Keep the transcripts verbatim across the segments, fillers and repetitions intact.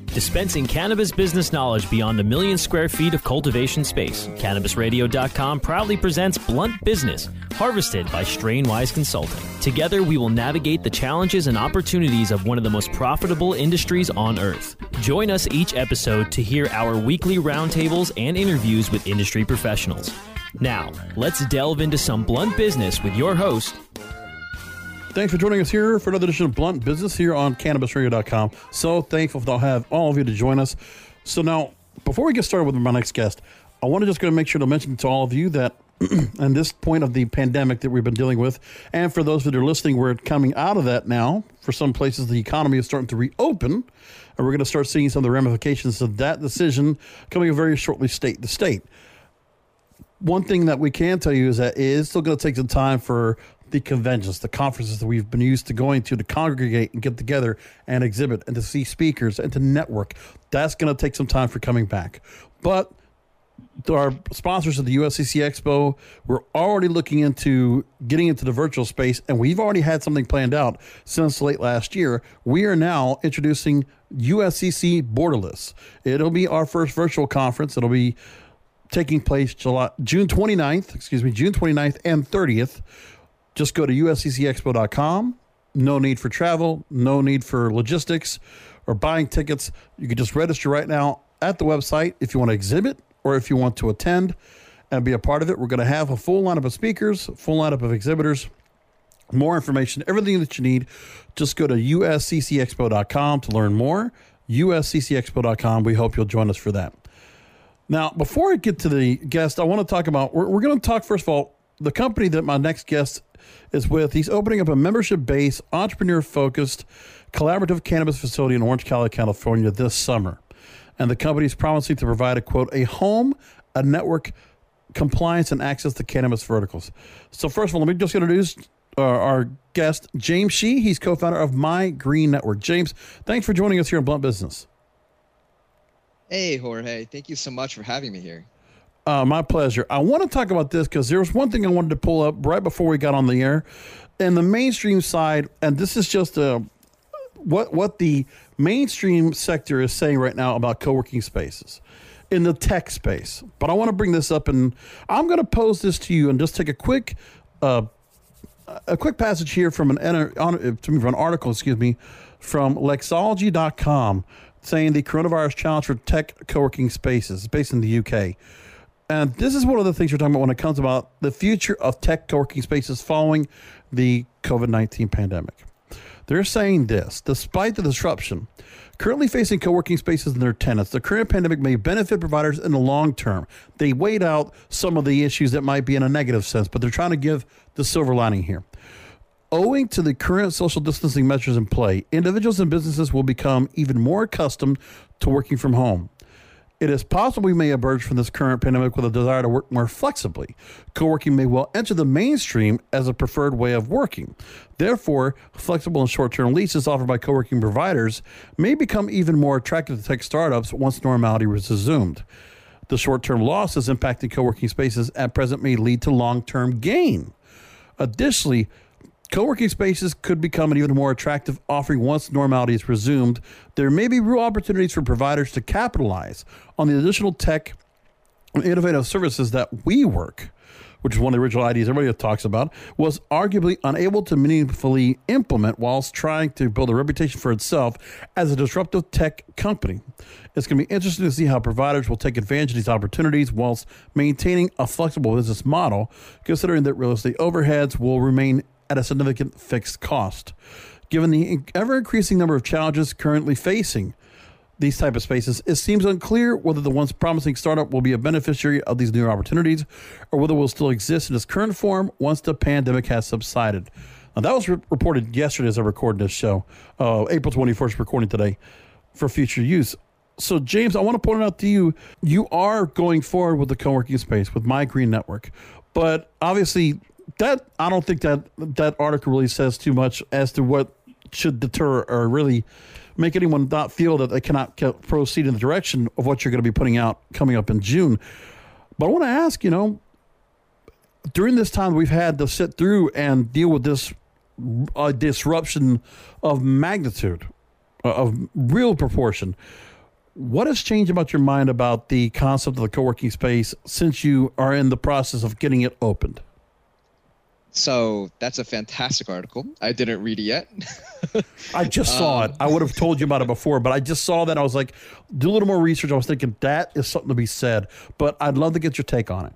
Dispensing cannabis business knowledge beyond a million square feet of cultivation space, Cannabis Radio dot com proudly presents Blunt Business, harvested by Strainwise Consulting. Together, we will navigate the challenges and opportunities of one of the most profitable industries on earth. Join us each episode to hear our weekly roundtables and interviews with industry professionals. Now, let's delve into some blunt business with your host. Thanks for joining us here for another edition of Blunt Business here on Cannabis Radio dot com. So thankful to have all of you to join us. So now, before we get started with my next guest, I want to just going to make sure to mention to all of you that at this point of the pandemic that we've been dealing with, and for those that are listening, we're coming out of that now. For some places, the economy is starting to reopen, and we're going to start seeing some of the ramifications of that decision coming very shortly state to state. One thing that we can tell you is that it is still going to take some time for the conventions, the conferences that we've been used to going to, to congregate and get together and exhibit and to see speakers and to network. That's going to take some time for coming back. But our sponsors of the U S C C Expo, we're already looking into getting into the virtual space, and we've already had something planned out since late last year. We are now introducing U S C C Borderless. It'll be our first virtual conference. It'll be taking place July, June twenty-ninth, excuse me, June twenty-ninth and thirtieth. Just go to U S C C Expo dot com. No need for travel, no need for logistics or buying tickets. You can just register right now at the website if you want to exhibit or if you want to attend and be a part of it. We're going to have a full lineup of speakers, full lineup of exhibitors, more information, everything that you need. Just go to U S C C Expo dot com to learn more. U S C C Expo dot com. We hope you'll join us for that. Now, before I get to the guest, I want to talk about, we're, we're going to talk, first of all, the company that my next guest is with. He's opening up a membership-based, entrepreneur-focused, collaborative cannabis facility in Orange County, California this summer. And the company is promising to provide a, quote, a home, a network, compliance, and access to cannabis verticals. So first of all, let me just introduce uh, our guest, James Shih. He's co-founder of My Green Network. James, thanks for joining us here on Blunt Business. Hey, Jorge. Thank you so much for having me here. Uh, my pleasure. I want to talk about this because there was one thing I wanted to pull up right before we got on the air. And the mainstream side, and this is just a, what, what the mainstream sector is saying right now about co-working spaces in the tech space. But I want to bring this up, and I'm going to pose this to you and just take a quick uh, a quick passage here from an, from an article, excuse me, from Lexology dot com saying the coronavirus challenge for tech co-working spaces. It's based in the U K. And this is one of the things we're talking about when it comes about the future of tech co-working spaces following the COVID nineteen pandemic. They're saying this: despite the disruption currently facing co-working spaces and their tenants, the current pandemic may benefit providers in the long term. They weighed out some of the issues that might be in a negative sense, but they're trying to give the silver lining here. Owing to the current social distancing measures in play, individuals and businesses will become even more accustomed to working from home. It is possible we may emerge from this current pandemic with a desire to work more flexibly. Co-working may well enter the mainstream as a preferred way of working. Therefore, flexible and short-term leases offered by co-working providers may become even more attractive to tech startups once normality is resumed. The short-term losses impacting co-working spaces at present may lead to long-term gain. Additionally, co-working spaces could become an even more attractive offering once normality is resumed. There may be real opportunities for providers to capitalize on the additional tech and innovative services that WeWork, which is one of the original ideas everybody talks about, was arguably unable to meaningfully implement whilst trying to build a reputation for itself as a disruptive tech company. It's going to be interesting to see how providers will take advantage of these opportunities whilst maintaining a flexible business model, considering that real estate overheads will remain at a significant fixed cost. Given the ever-increasing number of challenges currently facing these type of spaces, it seems unclear whether the once promising startup will be a beneficiary of these new opportunities or whether it will still exist in its current form once the pandemic has subsided. Now, that was re- reported yesterday as I recorded this show, uh, April twenty-first, recording today for future use. So, James, I want to point out to you, you are going forward with the co-working space with My Green Network, but obviously that I don't think that that article really says too much as to what should deter or really make anyone not feel that they cannot proceed in the direction of what you're going to be putting out coming up in June. But I want to ask, you know, during this time we've had to sit through and deal with this uh, disruption of magnitude, uh, of real proportion, What has changed about your mind about the concept of the co-working space since you are in the process of getting it opened? So that's a fantastic article. I didn't read it yet. I just saw um, it. I would have told you about it before, but I just saw that. I was like, do a little more research. I was thinking that is something to be said, but I'd love to get your take on it.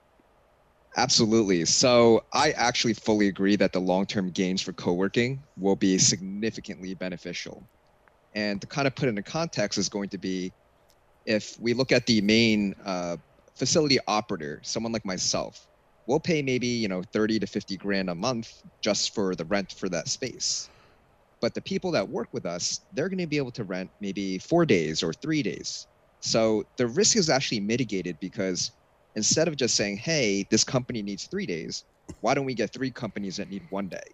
Absolutely. So I actually fully agree that the long-term gains for co-working will be significantly beneficial. And to kind of put it into context is going to be, if we look at the main uh, facility operator, someone like myself, we'll pay maybe, you know, thirty to fifty grand a month just for the rent for that space. But the people that work with us, they're going to be able to rent maybe four days or three days. So the risk is actually mitigated because instead of just saying, hey, this company needs three days, why don't we get three companies that need one day?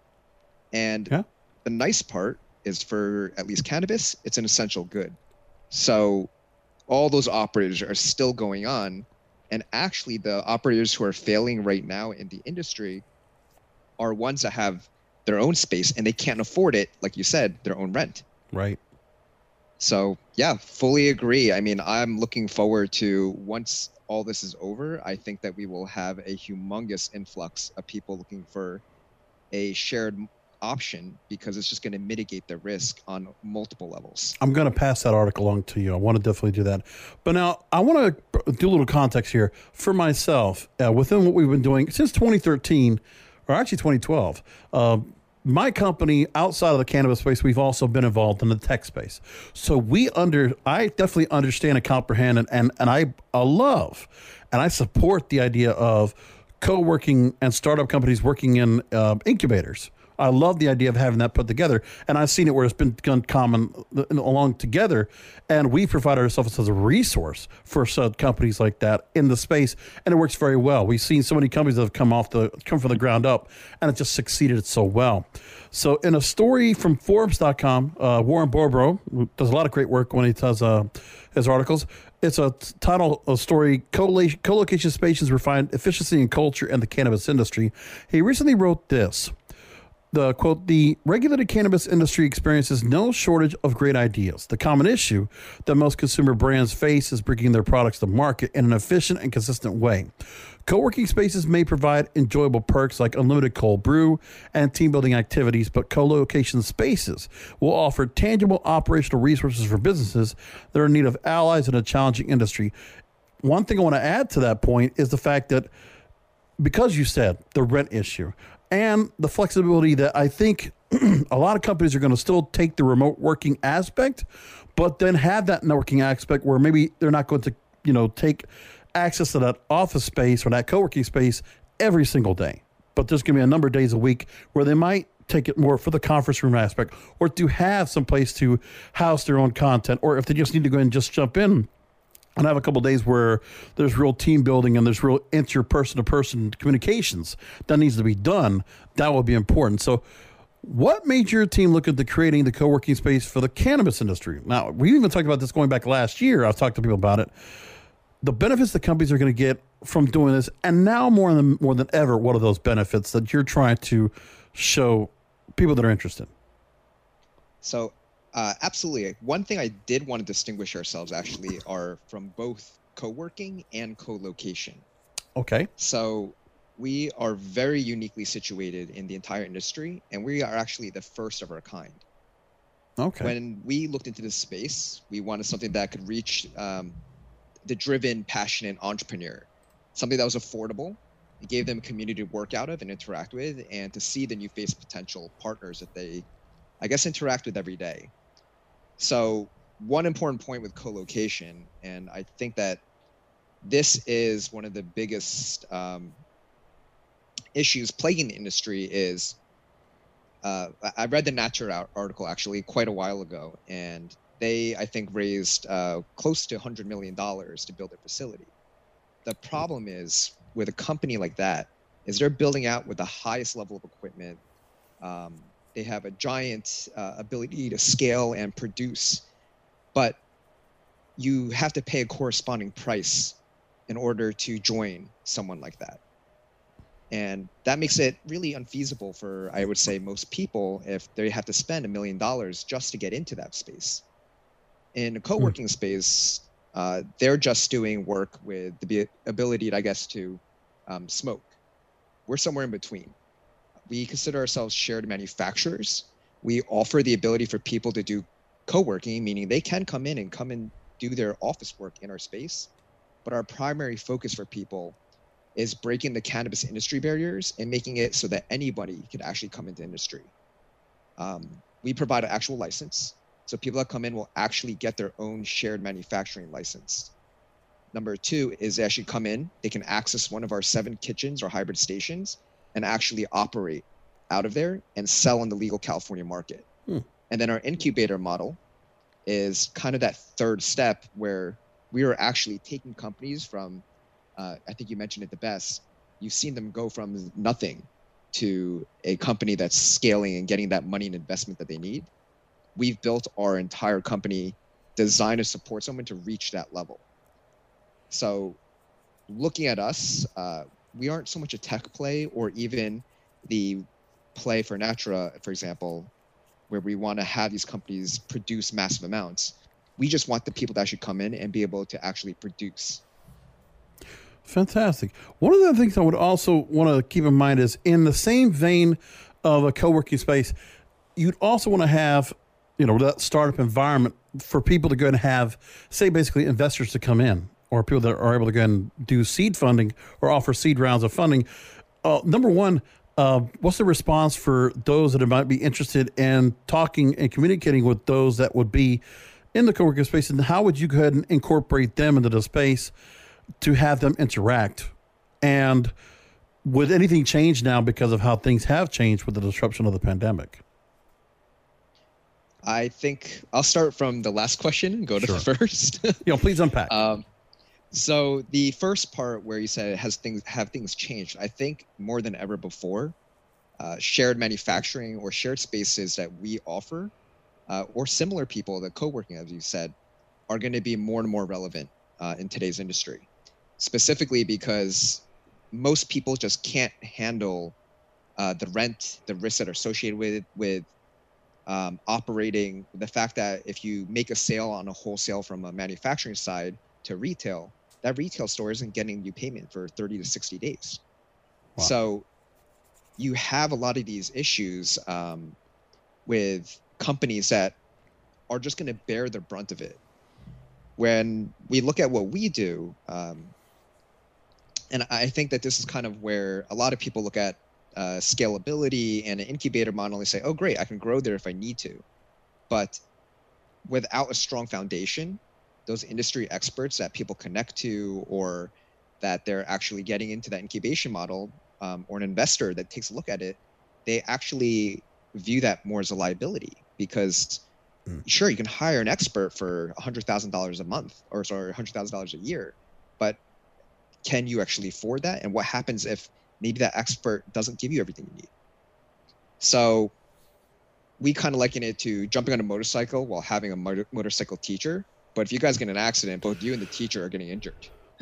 And yeah. The nice part is for at least cannabis, it's an essential good. So all those operators are still going on. And actually, the operators who are failing right now in the industry are ones that have their own space and they can't afford it, like you said, their own rent. Right. So, yeah, fully agree. I mean, I'm looking forward to once all this is over, I think that we will have a humongous influx of people looking for a shared option because it's just going to mitigate the risk on multiple levels. I'm going to pass that article along to you. I want to definitely do that. But now I want to do a little context here for myself. Uh, within what we've been doing since twenty thirteen, or actually twenty twelve, uh, my company outside of the cannabis space, we've also been involved in the tech space. So we under, I definitely understand and comprehend and, and, and I, I love and I support the idea of co-working and startup companies working in uh, incubators. I love the idea of having that put together. And I've seen it where it's been done common along together. And we provide ourselves as a resource for such companies like that in the space. And it works very well. We've seen so many companies that have come off the come from the ground up and it just succeeded so well. So in a story from Forbes dot com, uh, Warren Borbro, who does a lot of great work when he does uh, his articles. It's a title, a story, Co-location Spaces Refine Efficiency and Culture in the Cannabis Industry. He recently wrote this. The quote, the regulated cannabis industry experiences no shortage of great ideas. The common issue that most consumer brands face is bringing their products to market in an efficient and consistent way. Co-working spaces may provide enjoyable perks like unlimited cold brew and team building activities, but co-location spaces will offer tangible operational resources for businesses that are in need of allies in a challenging industry. One thing I want to add to that point is the fact that because you said the rent issue, and the flexibility that I think a lot of companies are going to still take the remote working aspect, but then have that networking aspect where maybe they're not going to, you know, take access to that office space or that co-working space every single day. But there's going to be a number of days a week where they might take it more for the conference room aspect or to have some place to house their own content, or if they just need to go and just jump in and have a couple of days where there's real team building and there's real interperson-to-person communications that needs to be done, that will be important. So what made your team look into creating the co-working space for the cannabis industry? Now, we even talked about this going back last year. I've talked to people about it. The benefits the companies are going to get from doing this, and now more than more than ever, what are those benefits that you're trying to show people that are interested? So Uh, absolutely. One thing I did want to distinguish ourselves actually are from both co-working and co-location. Okay. So we are very uniquely situated in the entire industry, and we are actually the first of our kind. Okay. When we looked into this space, we wanted something that could reach um, the driven, passionate entrepreneur, something that was affordable. It gave them a community to work out of and interact with, and to see the new face potential partners that they, I guess, interact with every day. So one important point with co-location, and I think that this is one of the biggest um, issues plaguing the industry is, uh, I read the Nature article actually quite a while ago, and they, I think, raised uh, close to one hundred million dollars to build their facility. The problem is with a company like that is they're building out with the highest level of equipment. Um, They have a giant uh, ability to scale and produce, but you have to pay a corresponding price in order to join someone like that. And that makes it really unfeasible for, I would say, most people if they have to spend a million dollars just to get into that space. In a co-working mm. space, uh, they're just doing work with the ability, I guess, to um, smoke. We're somewhere in between. We consider ourselves shared manufacturers. We offer the ability for people to do co-working, meaning they can come in and come and do their office work in our space. But our primary focus for people is breaking the cannabis industry barriers and making it so that anybody can actually come into industry. Um, we provide an actual license. So people that come in will actually get their own shared manufacturing license. Number two is they actually come in, they can access one of our seven kitchens or hybrid stations and actually operate out of there and sell in the legal California market. Hmm. And then our incubator model is kind of that third step where we are actually taking companies from, uh, I think you mentioned it the best, you've seen them go from nothing to a company that's scaling and getting that money and investment that they need. We've built our entire company designed to support someone to reach that level. So looking at us, uh, we aren't so much a tech play or even the play for Natura, for example, where we want to have these companies produce massive amounts. We just want the people to actually come in and be able to actually produce. Fantastic. One of the things I would also want to keep in mind is in the same vein of a co-working space, you'd also want to have, you know, that startup environment for people to go and have, say, basically investors to come in or people that are able to go and do seed funding or offer seed rounds of funding. Uh, number one, uh, what's the response for those that might be interested in talking and communicating with those that would be in the co-working space, and how would you go ahead and incorporate them into the space to have them interact? And would anything change now because of how things have changed with the disruption of the pandemic? I think I'll start from the last question and go to sure. the first. you know, please unpack. Um, so the first part where you said has things have things changed, I think more than ever before, uh, shared manufacturing or shared spaces that we offer, uh, or similar people that co-working, as you said, are going to be more and more relevant uh, in today's industry. Specifically because most people just can't handle uh, the rent, the risks that are associated with with um, operating. The fact that if you make a sale on a wholesale from a manufacturing side to retail, that retail store isn't getting you payment for thirty to sixty days. Wow. So you have a lot of these issues um, with companies that are just going to bear the brunt of it. When we look at what we do, um, and I think that this is kind of where a lot of people look at uh, scalability and an incubator model and say, oh, great, I can grow there if I need to. But without a strong foundation, those industry experts that people connect to or that they're actually getting into that incubation model, um, or an investor that takes a look at it, they actually view that more as a liability because mm. sure, you can hire an expert for one hundred thousand dollars a month or sorry, one hundred thousand dollars a year, but can you actually afford that? And what happens if maybe that expert doesn't give you everything you need? So we kind of liken it to jumping on a motorcycle while having a motor- motorcycle teacher. But if you guys get in an accident, both you and the teacher are getting injured.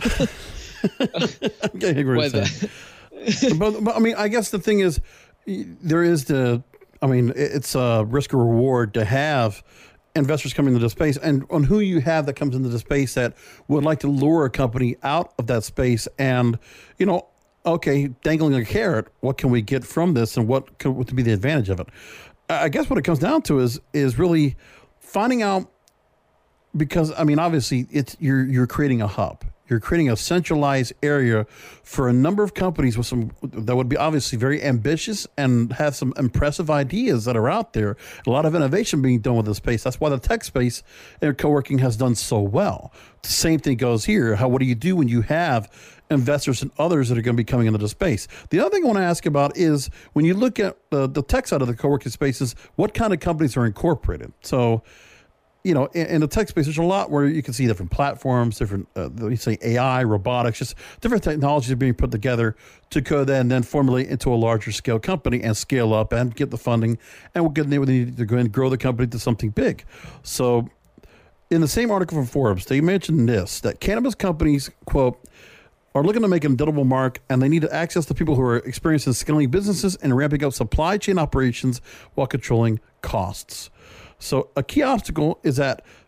Okay, but, but I mean, I guess the thing is, there is the, I mean, it's a risk or reward to have investors coming into the space, and on who you have that comes into the space that would like to lure a company out of that space. And, you know, okay, dangling a carrot, what can we get from this and what could what would be the advantage of it? I guess what it comes down to is is really finding out, because, I mean, obviously it's you're you're creating a hub. You're creating a centralized area for a number of companies with some that would be obviously very ambitious and have some impressive ideas that are out there. A lot of innovation being done with the space. That's why the tech space and co-working has done so well. The same thing goes here. How what do you do when you have investors and others that are going to be coming into the space? The other thing I want to ask about is when you look at the, the tech side of the co-working spaces, what kind of companies are incorporated? So, you know, in, in the tech space, there's a lot where you can see different platforms, different, uh, you say A I, robotics, just different technologies being put together to go then, then formulate into a larger scale company and scale up and get the funding and we'll get they need to go and grow the company to something big. So in the same article from Forbes, they mentioned this, that cannabis companies, quote, are looking to make an indelible mark, and they need to access the people who are experiencing scaling businesses and ramping up supply chain operations while controlling costs. So a key obstacle is that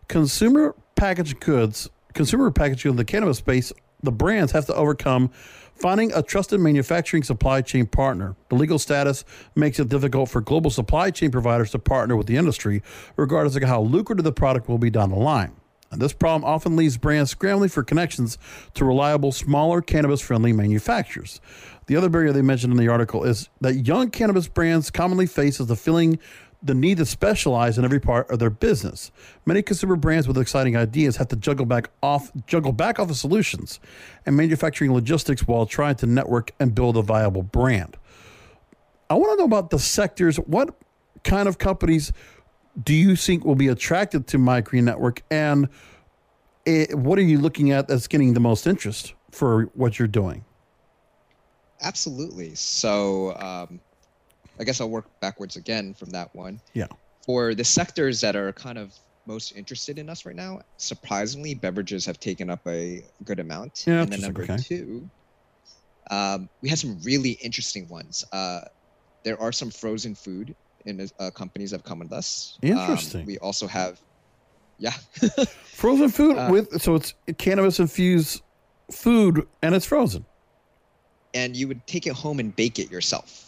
consumer packaged goods, consumer packaged goods in the cannabis space, the brands have to overcome finding a trusted manufacturing supply chain partner. The legal status makes it difficult for global supply chain providers to partner with the industry, regardless of how lucrative the product will be down the line. And this problem often leaves brands scrambling for connections to reliable, smaller, cannabis-friendly manufacturers. The other barrier they mentioned in the article is that young cannabis brands commonly face is the feeling the need to specialize in every part of their business. Many consumer brands with exciting ideas have to juggle back off juggle back office solutions and manufacturing logistics while trying to network and build a viable brand. I want to know about the sectors. What kind of companies do you think will be attracted to My Green Network, and it, what are you looking at that's getting the most interest for what you're doing? Absolutely. So um, I guess I'll work backwards again from that one. Yeah. For the sectors that are kind of most interested in us right now, surprisingly, beverages have taken up a good amount. Yeah, and then number okay. two, um, we have some really interesting ones. Uh, there are some frozen food in uh, companies that have come with us. Interesting. Um, we also have, yeah. Frozen food uh, with, so it's cannabis infused food and it's frozen. And you would take it home and bake it yourself.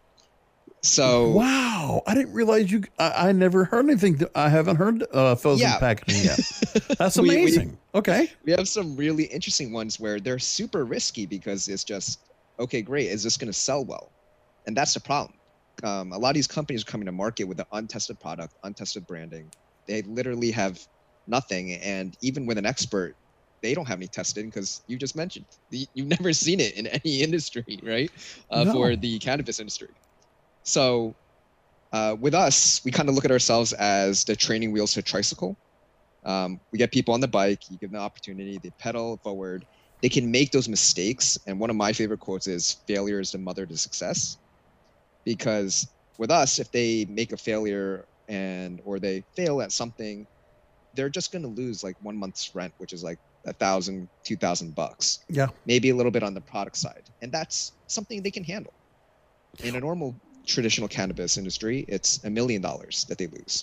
So wow, I didn't realize you. I, I never heard anything. I haven't heard uh, frozen yeah. packaging yet. That's we, amazing. We, okay, we have some really interesting ones where they're super risky because it's just okay. Great, is this going to sell well? And that's the problem. Um, a lot of these companies are coming to market with an untested product, untested branding. They literally have nothing, and even with an expert, they don't have any testing because you just mentioned you've never seen it in any industry, right? Uh, no. For the cannabis industry. So uh, with us, we kind of look at ourselves as the training wheels to a tricycle. Um, we get people on the bike, you give them the opportunity, they pedal forward, they can make those mistakes. And one of my favorite quotes is, failure is the mother to success. Because with us, if they make a failure and or they fail at something, they're just going to lose like one month's rent, which is like a thousand, two thousand bucks. Yeah. Maybe a little bit on the product side. And that's something they can handle. In a normal traditional cannabis industry, it's a million dollars that they lose.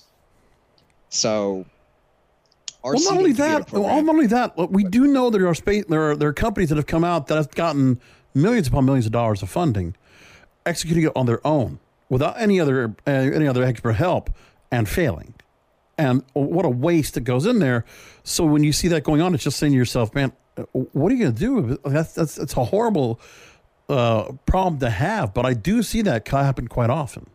So, our well, not only that, program, well, not only that, we do know there are space, there are there are companies that have come out that have gotten millions upon millions of dollars of funding, executing it on their own without any other uh, any other expert help and failing. And what a waste that goes in there. So when you see that going on, it's just saying to yourself, man, what are you going to do? That's that's that's a horrible uh, problem to have. But I do see that happen quite often.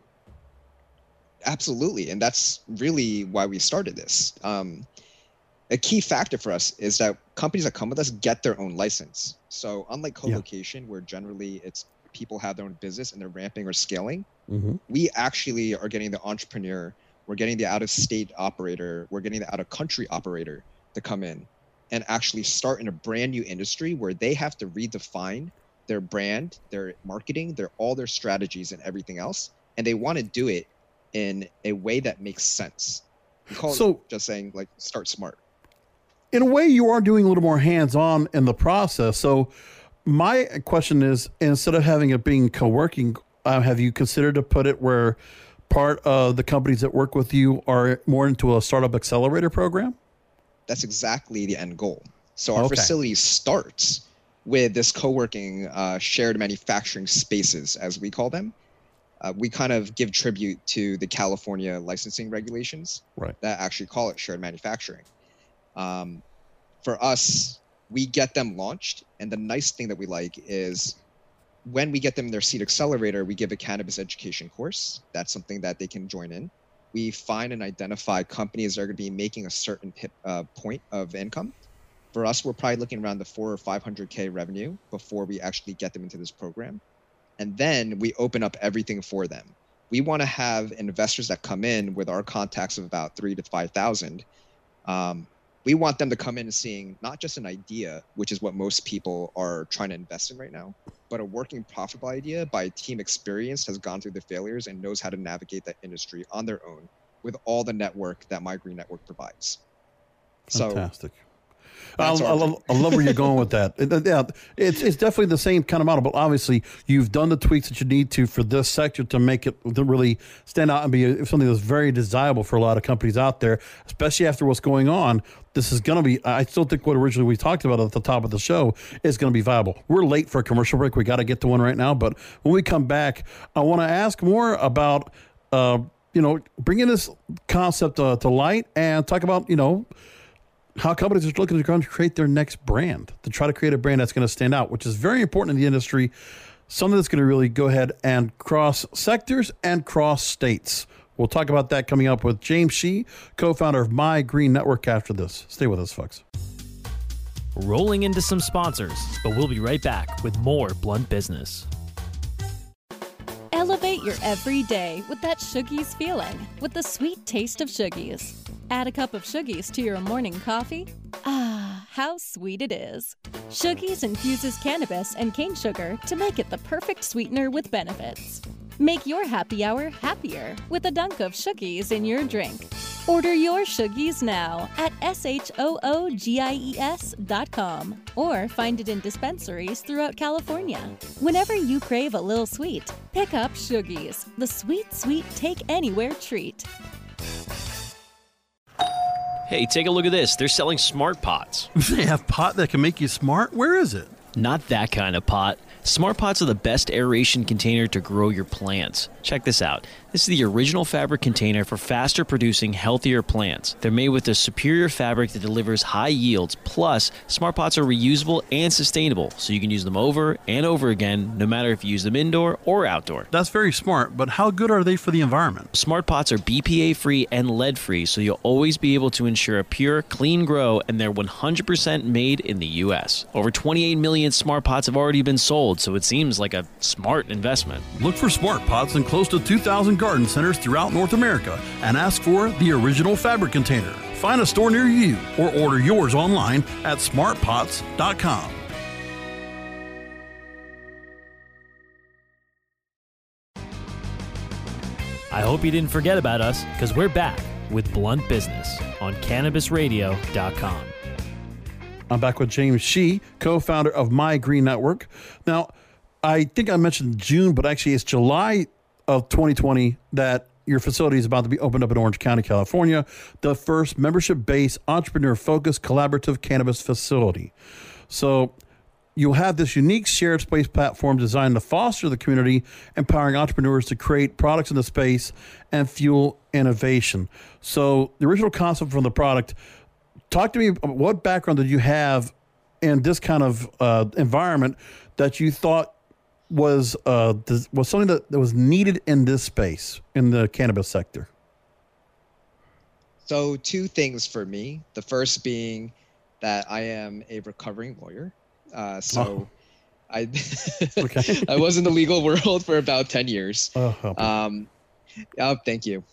Absolutely, and that's really why we started this. Um, a key factor for us is that companies that come with us get their own license. So unlike co-location, yeah. where generally it's people have their own business and they're ramping or scaling, mm-hmm. we actually are getting the entrepreneur, we're getting the out-of-state operator, we're getting the out-of-country operator to come in and actually start in a brand new industry where they have to redefine their brand, their marketing, their all their strategies and everything else, and they want to do it in a way that makes sense. We call so, it just saying like start smart. In a way, you are doing a little more hands-on in the process. So my question is, instead of having it being co-working, uh, have you considered to put it where part of the companies that work with you are more into a startup accelerator program? That's exactly the end goal. So our okay. facility starts with this co-working uh, shared manufacturing spaces, as we call them. Uh, we kind of give tribute to the California licensing regulations right. that actually call it shared manufacturing. Um, for us, we get them launched. And the nice thing that we like is when we get them their seed accelerator, we give a cannabis education course. That's something that they can join in. We find and identify companies that are going to be making a certain hip, uh, point of income. For us, we're probably looking around the four or five hundred K revenue before we actually get them into this program. And then we open up everything for them. We want to have investors that come in with our contacts of about three to five thousand. Um, we want them to come in and seeing not just an idea, which is what most people are trying to invest in right now, but a working profitable idea by a team experienced, has gone through the failures and knows how to navigate that industry on their own with all the network that My Green Network provides. Fantastic. I, That's I, our love, I love where you're going with that. It- yeah, it's it's definitely the same kind of model, but obviously you've done the tweaks that you need to for this sector to make it to really stand out and be a, something that's very desirable for a lot of companies out there, especially after what's going on. This is going to be, I still think what originally we talked about at the top of the show is going to be viable. We're late for a commercial break. We got to get to one right now. But when we come back, I want to ask more about, uh, you know, bringing this concept uh, to light and talk about, you know, how companies are looking to create their next brand, to try to create a brand that's going to stand out, which is very important in the industry. Something that's going to really go ahead and cross sectors and cross states. We'll talk about that coming up with James Shih, co-founder of My Green Network, after this. Stay with us, folks. Rolling into some sponsors, but we'll be right back with more Blunt Business. Elevate your everyday with that Shoogies feeling, with the sweet taste of Shoogies. Add a cup of Shoogies to your morning coffee. Ah, how sweet it is. Shoogies infuses cannabis and cane sugar to make it the perfect sweetener with benefits. Make your happy hour happier with a dunk of Shoogies in your drink. Order your Shoogies now at S H O O G I E S dot com or find it in dispensaries throughout California. Whenever you crave a little sweet, pick up Shoogies, the sweet, sweet take-anywhere treat. Hey, take a look at this. They're selling smart pots. They have pot that can make you smart? Where is it? Not that kind of pot. Smart pots are the best aeration container to grow your plants. Check this out. This is the original fabric container for faster producing, healthier plants. They're made with a superior fabric that delivers high yields. Plus, smart pots are reusable and sustainable, so you can use them over and over again, no matter if you use them indoor or outdoor. That's very smart, but how good are they for the environment? Smart pots are B P A-free and lead-free, so you'll always be able to ensure a pure, clean grow, and they're one hundred percent made in the U S. Over twenty-eight million smart pots have already been sold, so it seems like a smart investment. Look for smart pots in close to two thousand garden centers throughout North America and ask for the original fabric container. Find a store near you or order yours online at smart pots dot com. I hope you didn't forget about us, because we're back with Blunt Business on cannabis radio dot com. I'm back with James Shih, co-founder of My Green Network. Now, I think I mentioned June, but actually it's July of twenty twenty that your facility is about to be opened up in Orange County, California, the first membership-based, entrepreneur-focused collaborative cannabis facility. So you'll have this unique shared space platform designed to foster the community, empowering entrepreneurs to create products in the space and fuel innovation. So the original concept from the product, talk to me about what background did you have in this kind of uh, environment that you thought was uh, th- was something that, that was needed in this space, in the cannabis sector? So two things for me. The first being that I am a recovering lawyer. Uh, so Oh. I Okay. I was in the legal world for about ten years. Oh, help me. Um, oh, thank you.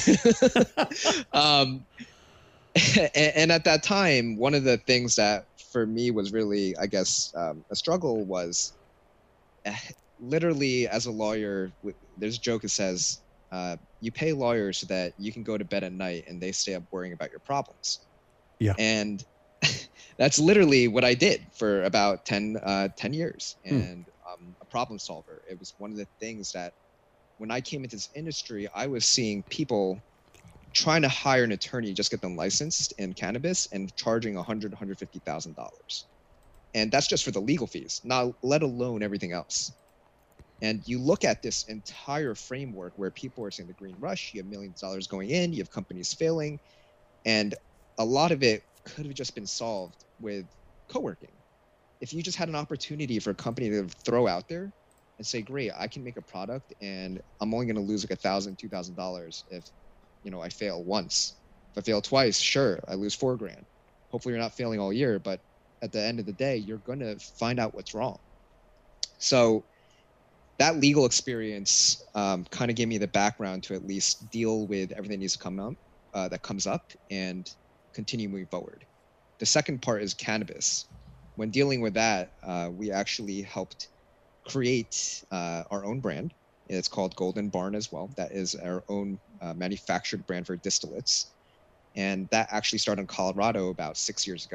um, and, and at that time, one of the things that for me was really, I guess, um, a struggle was uh, literally as a lawyer, w- there's a joke that says, uh, you pay lawyers so that you can go to bed at night and they stay up worrying about your problems. Yeah. And that's literally what I did for about ten, uh, ten years. Hmm. And um, a problem solver. It was one of the things that when I came into this industry, I was seeing people trying to hire an attorney, just get them licensed in cannabis and charging one hundred thousand dollars, one hundred fifty thousand dollars. And that's just for the legal fees, not let alone everything else. And you look at this entire framework where people are saying the green rush, you have millions of dollars going in, you have companies failing, and a lot of it could have just been solved with co-working. If you just had an opportunity for a company to throw out there and say, great, I can make a product and I'm only going to lose like a thousand, two thousand dollars if, you know, I fail once. If I fail twice, sure, I lose four grand. Hopefully you're not failing all year, but at the end of the day, you're going to find out what's wrong. So that legal experience um, kind of gave me the background to at least deal with everything that needs to come up, uh, that comes up and continue moving forward. The second part is cannabis. When dealing with that, uh, we actually helped create uh, our own brand. It's called Golden Barn as well. That is our own uh, manufactured brand for distillates. And that actually started in Colorado about six years ago.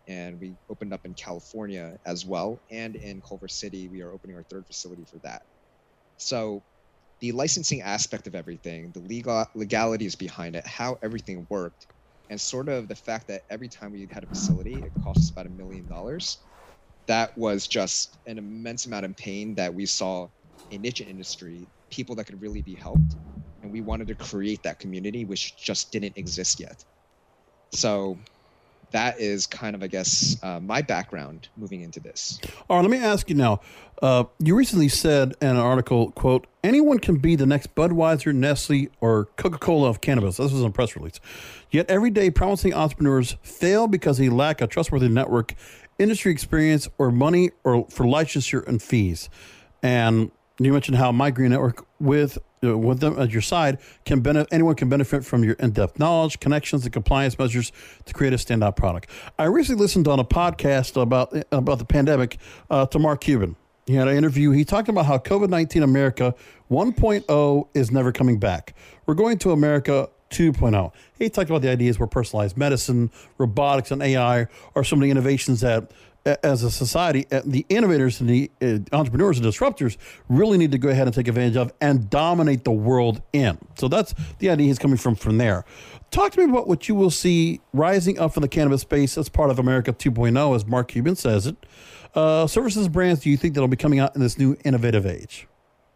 and we opened up in California as well. And in Culver City, we are opening our third facility for that. So the licensing aspect of everything, the legal legalities behind it, how everything worked, and sort of the fact that every time we had a facility, it cost us about a million dollars. That was just an immense amount of pain that we saw a niche industry, people that could really be helped. And we wanted to create that community, which just didn't exist yet. So that is kind of, I guess, uh, my background moving into this. All right, let me ask you now. Uh, you recently said in an article, quote, anyone can be the next Budweiser, Nestle, or Coca-Cola of cannabis. This was in a press release. Yet every day promising entrepreneurs fail because they lack a trustworthy network, industry experience, or money or for licensure and fees. And you mentioned how My Green Network, with uh, with them at your side, can benefit. Anyone can benefit from your in-depth knowledge, connections, and compliance measures to create a standout product. I recently listened on a podcast about about the pandemic uh, to Mark Cuban. He had an interview. He talked about how COVID nineteen America one point oh is never coming back. We're going to America two point oh. He talked about the ideas where personalized medicine, robotics, and A I are some of the innovations that, as a society, the innovators and the entrepreneurs and disruptors really need to go ahead and take advantage of and dominate the world in. So that's the idea he's coming from from there. Talk to me about what you will see rising up in the cannabis space as part of America two point oh, as Mark Cuban says it. Uh, services brands do you think that'll be coming out in this new innovative age?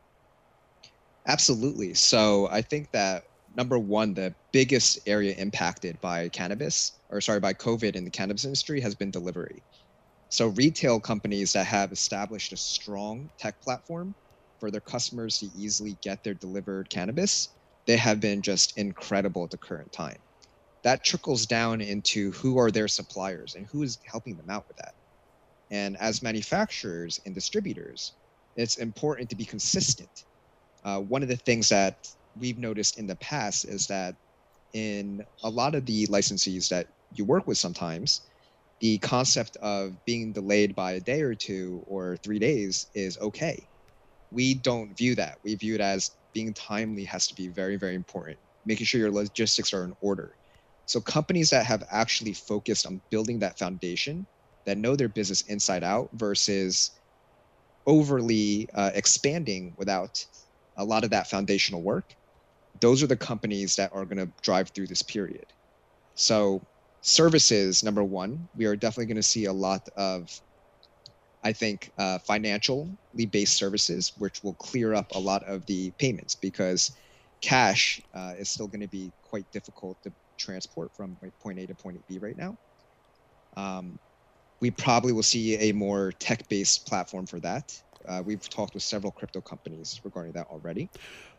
Absolutely. So I think that, number one, the biggest area impacted by cannabis, or sorry, by COVID in the cannabis industry has been delivery. So retail companies that have established a strong tech platform for their customers to easily get their delivered cannabis, they have been just incredible at the current time. That trickles down into who are their suppliers and who is helping them out with that. And as manufacturers and distributors, it's important to be consistent. Uh, one of the things that we've noticed in the past is that in a lot of the licensees that you work with sometimes, the concept of being delayed by a day or two or three days is okay. We don't view that. We view it as being timely has to be very, very important, making sure your logistics are in order. So companies that have actually focused on building that foundation, that know their business inside out versus overly uh, expanding without a lot of that foundational work, those are the companies that are going to drive through this period. So services, number one, we are definitely going to see a lot of, I think, uh, financially based services, which will clear up a lot of the payments because cash uh, is still going to be quite difficult to transport from point A to point B right now. Um, we probably will see a more tech-based platform for that. Uh, we've talked with several crypto companies regarding that already.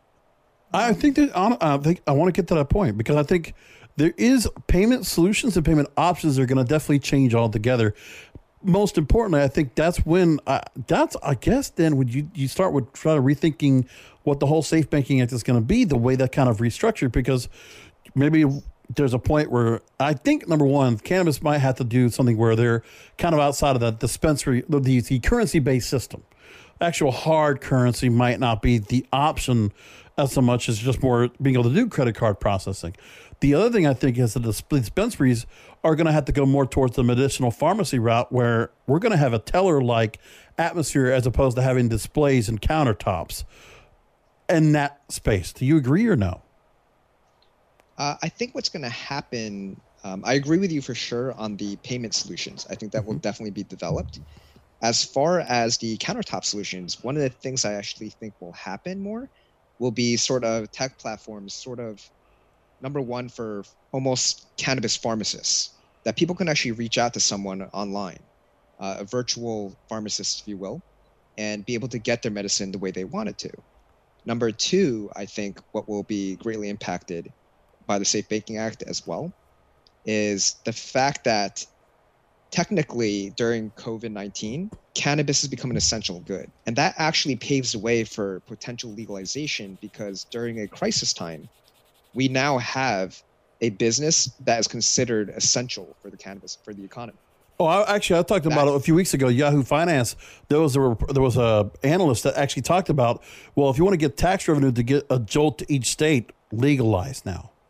I think that I think I want to get to that point because I think there is payment solutions and payment options are going to definitely change altogether. Most importantly, I think that's when uh, that's I guess then when you you start with trying to rethinking what the whole Safe Banking Act is going to be, the way that kind of restructured, because maybe there's a point where I think number one, cannabis might have to do something where they're kind of outside of the dispensary, the, the currency based system. Actual hard currency might not be the option as so much as just more being able to do credit card processing. The other thing I think is that the dispensaries are going to have to go more towards the medicinal pharmacy route where we're going to have a teller-like atmosphere as opposed to having displays and countertops in that space. Do you agree or no? Uh, I think what's going to happen, um, I agree with you for sure on the payment solutions. I think that will definitely be developed. As far as the countertop solutions, one of the things I actually think will happen more will be sort of tech platforms, sort of number one for almost cannabis pharmacists, that people can actually reach out to someone online, uh, a virtual pharmacist, if you will, and be able to get their medicine the way they want it to. Number two, I think what will be greatly impacted by the Safe Banking Act as well is the fact that technically during COVID nineteen, cannabis has become an essential good. And that actually paves the way for potential legalization because during a crisis time, we now have a business that is considered essential for the cannabis, for the economy. Oh, I, actually, I talked about that, it a few weeks ago. Yahoo Finance, there was a there was a analyst that actually talked about, well, if you want to get tax revenue to get a jolt to each state, legalized now.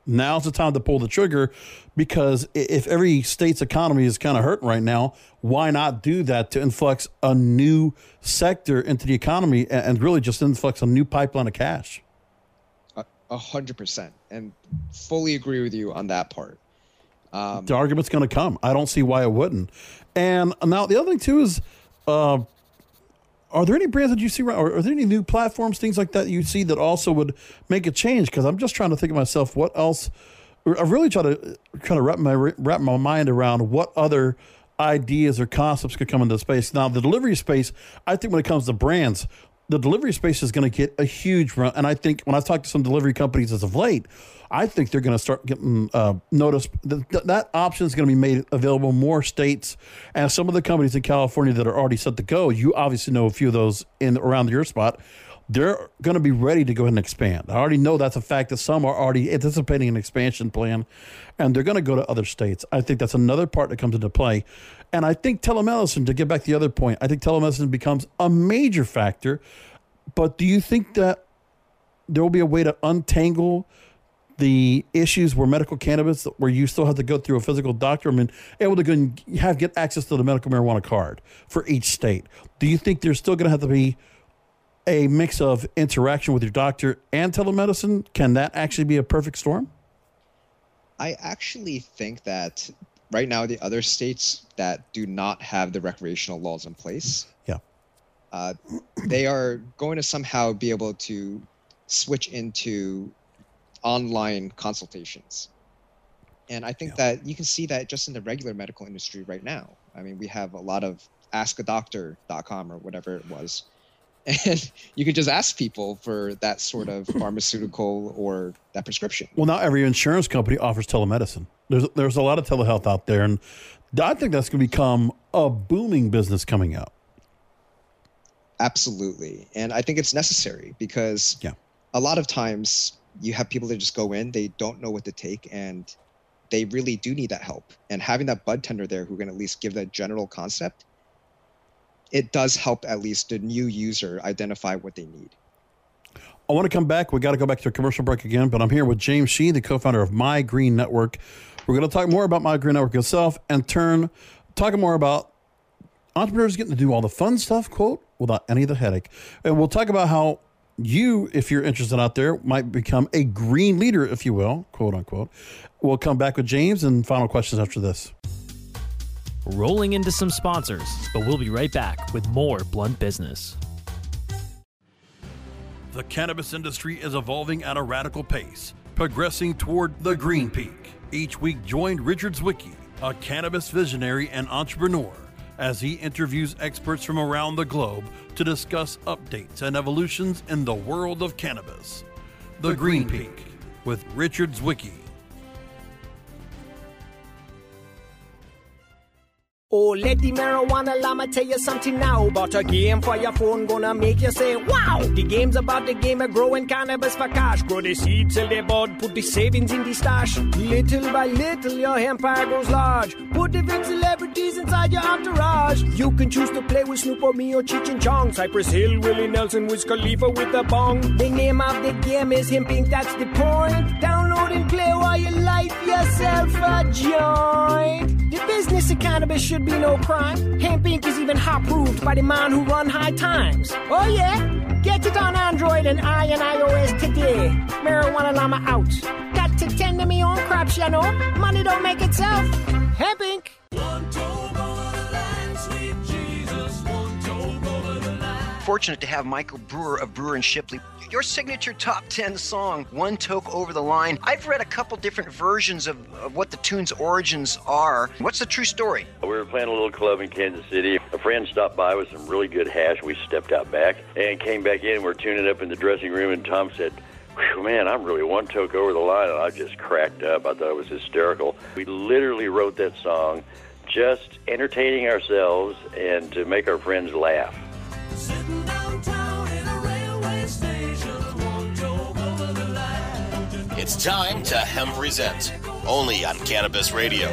Now's the time to pull the trigger, because if every state's economy is kind of hurting right now, why not do that to influx a new sector into the economy and really just influx a new pipeline of cash? A hundred percent, and fully agree with you on that part. Um, the argument's going to come. I don't see why it wouldn't. And now the other thing too is, uh, are there any brands that you see, or are there any new platforms, things like that you see that also would make a change? Because I'm just trying to think of myself, what else? I really try to kind of wrap my wrap my mind around what other ideas or concepts could come into space. Now, the delivery space, I think when it comes to brands, the delivery space is going to get a huge run. And I think when I've talked to some delivery companies as of late, I think they're going to start getting uh, noticed. That, that option is going to be made available in more states. And some of the companies in California that are already set to go, you obviously know a few of those in around your spot, they're going to be ready to go ahead and expand. I already know that's a fact that some are already anticipating an expansion plan, and they're going to go to other states. I think that's another part that comes into play. And I think telemedicine, to get back to the other point, I think telemedicine becomes a major factor. But do you think that there will be a way to untangle the issues where medical cannabis, where you still have to go through a physical doctor, I mean, able to go and have get access to the medical marijuana card for each state? Do you think there's still going to have to be a mix of interaction with your doctor and telemedicine? Can that actually be a perfect storm? I actually think that right now the other states that do not have the recreational laws in place, yeah, uh, they are going to somehow be able to switch into online consultations. And I think yeah. that you can see that just in the regular medical industry right now. I mean, we have a lot of ask a doctor dot com or whatever it was. And you can just ask people for that sort of pharmaceutical or that prescription. Well, now every insurance company offers telemedicine. There's there's a lot of telehealth out there, and I think that's going to become a booming business coming up. Absolutely. And I think it's necessary because yeah. a lot of times you have people that just go in, they don't know what to take, and they really do need that help. And having that bud tender there who can at least give that general concept, it does help at least the new user identify what they need. I want to come back. We got to go back to a commercial break again, but I'm here with James Shee, the co-founder of My Green Network. We're going to talk more about My Green Network itself and turn talking more about entrepreneurs getting to do all the fun stuff, quote, without any of the headache. And we'll talk about how you, if you're interested out there, might become a green leader, if you will, quote unquote. We'll come back with James and final questions after this. Rolling into some sponsors, but we'll be right back with more Blunt Business. The cannabis industry is evolving at a radical pace, progressing toward the green peak. Each week, join Richard Zwicky, a cannabis visionary and entrepreneur, as he interviews experts from around the globe to discuss updates and evolutions in the world of cannabis. The, the Green, Green Peak, Peak with Richard Zwicky. Oh, let the marijuana llama tell you something now about a game for your phone gonna make you say, wow! The game's about the game of growing cannabis for cash. Grow the seeds, sell the bud, put the savings in the stash. Little by little, your empire grows large. Put different celebrities inside your entourage. You can choose to play with Snoop or me or Cheech and Chong. Cypress Hill, Willie Nelson, Wiz Khalifa with a bong. The name of the game is Hemp Inc, that's the point. Download and play while you light yourself a joint. The business of cannabis should be no crime. Hemp Inc is even hot-proofed by the man who run High Times. Oh yeah? Get it on Android and I and iOS today. Marijuana Llama out. Got to tend to me own crops, you know. Money don't make itself. Hemp Inc. One toe over the line, sweet Jesus. One toe over the line. Fortunate to have Michael Brewer of Brewer and Shipley. Your signature top ten song, One Toke Over the Line. I've read a couple different versions of, of what the tune's origins are. What's the true story? We were playing a little club in Kansas City. A friend stopped by with some really good hash. We stepped out back and came back in. We're tuning up in the dressing room, and Tom said, man, I'm really one toke over the line. And I just cracked up. I thought it was hysterical. We literally wrote that song just entertaining ourselves and to make our friends laugh. Sitting downtown in a railway station, one toke over the line. It's time to Hemp Present, only on Cannabis Radio.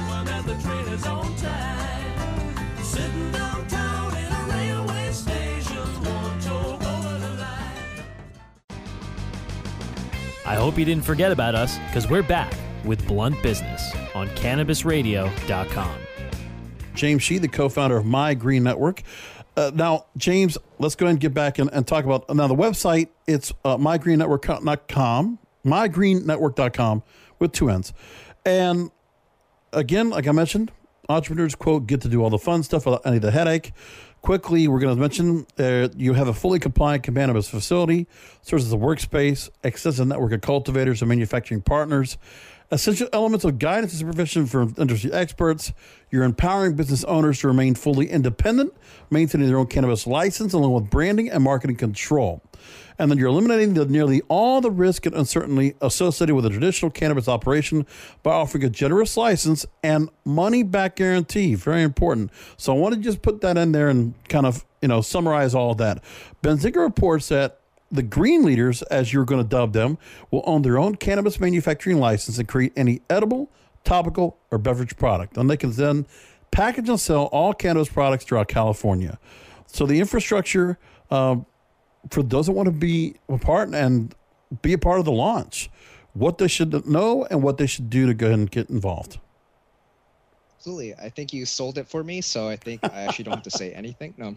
Sitting downtown in a railway station, one toke over the line. I hope you didn't forget about us, because we're back with Blunt Business on Cannabis Radio dot com. James Shih, the co-founder of My Green Network. Uh, now, James, let's go ahead and get back and, and talk about, now the website, it's uh, my green network dot com, my green network dot com with two N's. And again, like I mentioned, entrepreneurs, quote, get to do all the fun stuff without any of the headache. Quickly, we're going to mention uh, you have a fully compliant cannabis facility, serves as a workspace, extensive network of cultivators and manufacturing partners, essential elements of guidance and supervision from industry experts. You're empowering business owners to remain fully independent, maintaining their own cannabis license, along with branding and marketing control. And then you're eliminating the, nearly all the risk and uncertainty associated with a traditional cannabis operation by offering a generous license and money-back guarantee. Very important. So I want to just put that in there and kind of, you know, summarize all of that. Benzinga reports that the green leaders, as you're going to dub them, will own their own cannabis manufacturing license and create any edible, topical, or beverage product. And they can then package and sell all cannabis products throughout California. So the infrastructure, uh, for those that want to be a part and be a part of the launch, what they should know and what they should do to go ahead and get involved. Absolutely. I think you sold it for me, so I think I actually don't have to say anything. No.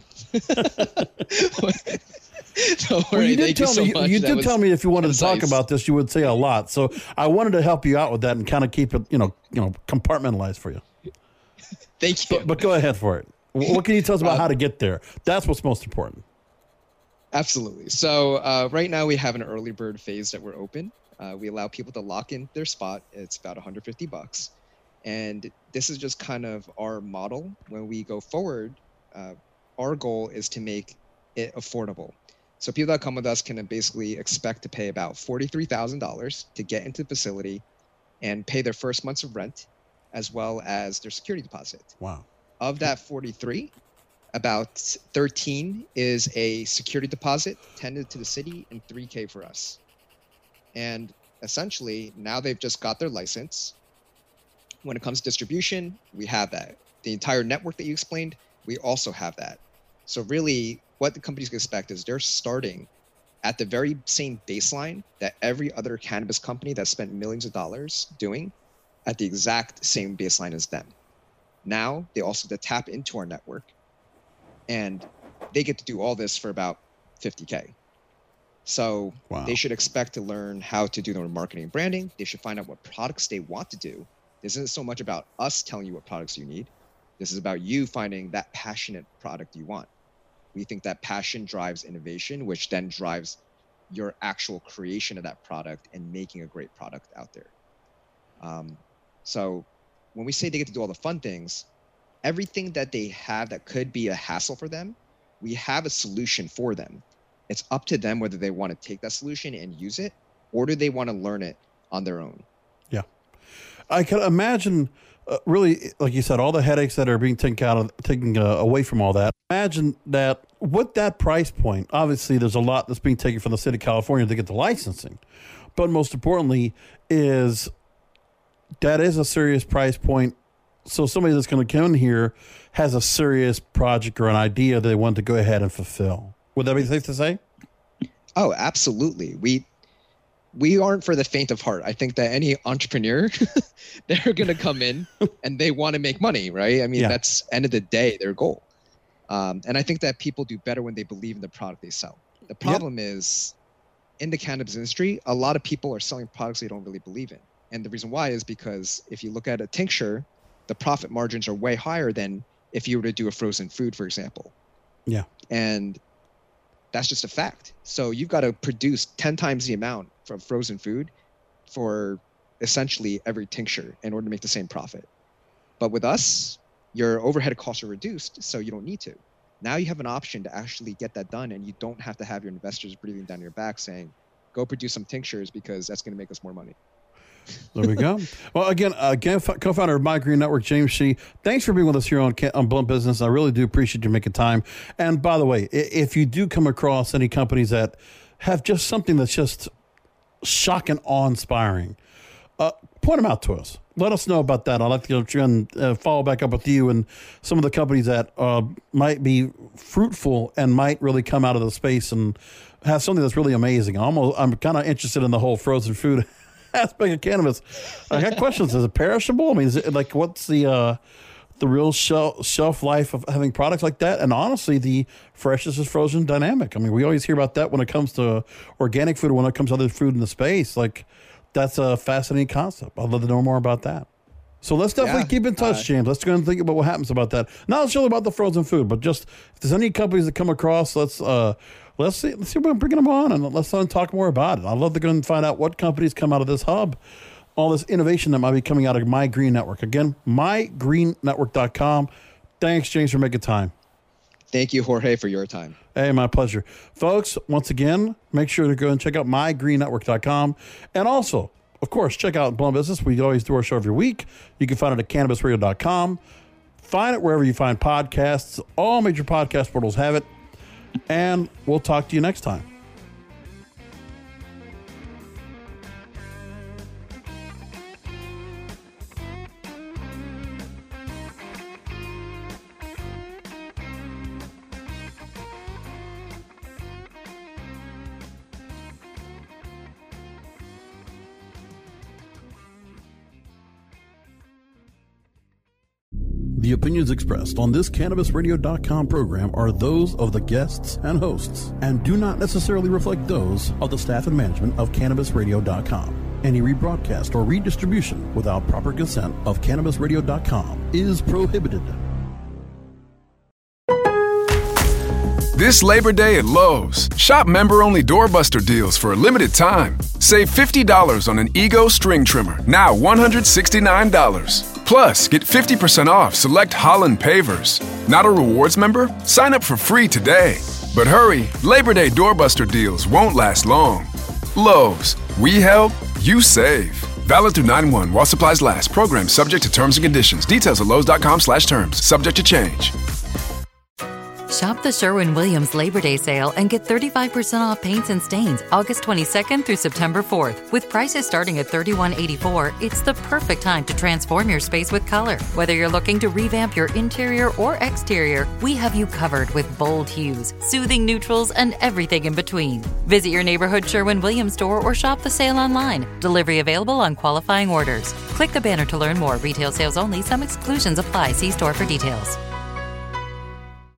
Don't worry. Well, you did Thank tell you so me. much. You That did was tell me if you wanted concise. to talk about this, you would say a lot. So I wanted to help you out with that and kind of keep it, you know, you know, compartmentalized for you. Thank you. But, but go ahead for it. What can you tell us about how to get there? That's what's most important. Absolutely. So uh, right now we have an early bird phase that we're open. Uh, we allow people to lock in their spot. It's about one hundred fifty bucks. And this is just kind of our model. When we go forward, uh, our goal is to make it affordable. So people that come with us can basically expect to pay about forty-three thousand dollars to get into the facility and pay their first months of rent, as well as their security deposit. Wow. Of that forty-three, about thirteen is a security deposit, ten to the city, and three K for us. And essentially, now they've just got their license. When it comes to distribution, we have that. The entire network that you explained, we also have that. So really, what the companies can expect is they're starting at the very same baseline that every other cannabis company that spent millions of dollars doing, at the exact same baseline as them. Now, they also have to tap into our network, and they get to do all this for about fifty K. So Wow. they should expect to learn how to do their own marketing and branding. They should find out what products they want to do. This isn't so much about us telling you what products you need. This is about you finding that passionate product you want. We think that passion drives innovation, which then drives your actual creation of that product and making a great product out there. Um, so when we say they get to do all the fun things, everything that they have that could be a hassle for them, we have a solution for them. It's up to them whether they want to take that solution and use it, or do they want to learn it on their own. Yeah. I can imagine, uh, really, like you said, all the headaches that are being taken out of, taken uh, away from all that. Imagine that with that price point, obviously there's a lot that's being taken from the state of California to get the licensing. But most importantly is that is a serious price point. So somebody that's going to come in here has a serious project or an idea that they want to go ahead and fulfill. Would that be safe to say? Oh, absolutely. We we aren't for the faint of heart. I think that any entrepreneur, they're going to come in and they want to make money, right? I mean, Yeah. that's end of the day, their goal. Um, and I think that people do better when they believe in the product they sell. The problem is in the cannabis industry, a lot of people are selling products they don't really believe in. And the reason why is because if you look at a tincture, the profit margins are way higher than if you were to do a frozen food, for example. Yeah. And that's just a fact. So you've got to produce ten times the amount from frozen food for essentially every tincture in order to make the same profit. But with us, your overhead costs are reduced, so you don't need to. Now you have an option to actually get that done, and you don't have to have your investors breathing down your back saying, go produce some tinctures because that's going to make us more money. There we go. Well, again, again, f- co-founder of My Green Network, James Shih. Thanks for being with us here on, Ca- on Blunt Business. I really do appreciate you making time. And by the way, i- if you do come across any companies that have just something that's just shocking, awe-inspiring, uh, point them out to us. Let us know about that. I'd like to go try and uh, follow back up with you and some of the companies that uh, might be fruitful and might really come out of the space and has something that's really amazing. I'm almost, I'm kind of interested in the whole frozen food aspect of cannabis. I got questions. Is it perishable? I mean, is it like, what's the uh, the real shelf shelf life of having products like that? And honestly, the freshness is frozen dynamic. I mean, we always hear about that when it comes to organic food, when it comes to other food in the space. Like, that's a fascinating concept. I'd love to know more about that. So let's definitely Yeah, keep in touch, uh, James. Let's go and think about what happens about that. Not necessarily about the frozen food, but just if there's any companies that come across, let's uh, let's see let's see about bringing them on and let's talk more about it. I'd love to go and find out what companies come out of this hub, all this innovation that might be coming out of My Green Network. Again, my green network dot com. Thanks, James, for making time. Thank you, Jorge, for your time. Hey, my pleasure. Folks, once again, make sure to go and check out my green network dot com. And also, of course, check out Blunt Business. We always do our show every week. You can find it at cannabis radio dot com. Find it wherever you find podcasts. All major podcast portals have it. And we'll talk to you next time. The opinions expressed on this cannabis radio dot com program are those of the guests and hosts and do not necessarily reflect those of the staff and management of cannabis radio dot com. Any rebroadcast or redistribution without proper consent of cannabis radio dot com is prohibited. This Labor Day at Lowe's, shop member-only doorbuster deals for a limited time. Save fifty dollars on an Ego string trimmer, now one hundred sixty-nine dollars. Plus, get fifty percent off select Holland pavers. Not a rewards member? Sign up for free today. But hurry, Labor Day doorbuster deals won't last long. Lowe's, we help, you save. Valid through nine one while supplies last. Program subject to terms and conditions. Details at lowes dot com slash terms. Subject to change. Shop the Sherwin-Williams Labor Day sale and get thirty-five percent off paints and stains August twenty-second through September fourth. With prices starting at thirty-one eighty-four, it's the perfect time to transform your space with color. Whether you're looking to revamp your interior or exterior, we have you covered with bold hues, soothing neutrals, and everything in between. Visit your neighborhood Sherwin-Williams store or shop the sale online. Delivery available on qualifying orders. Click the banner to learn more. Retail sales only. Some exclusions apply. See store for details.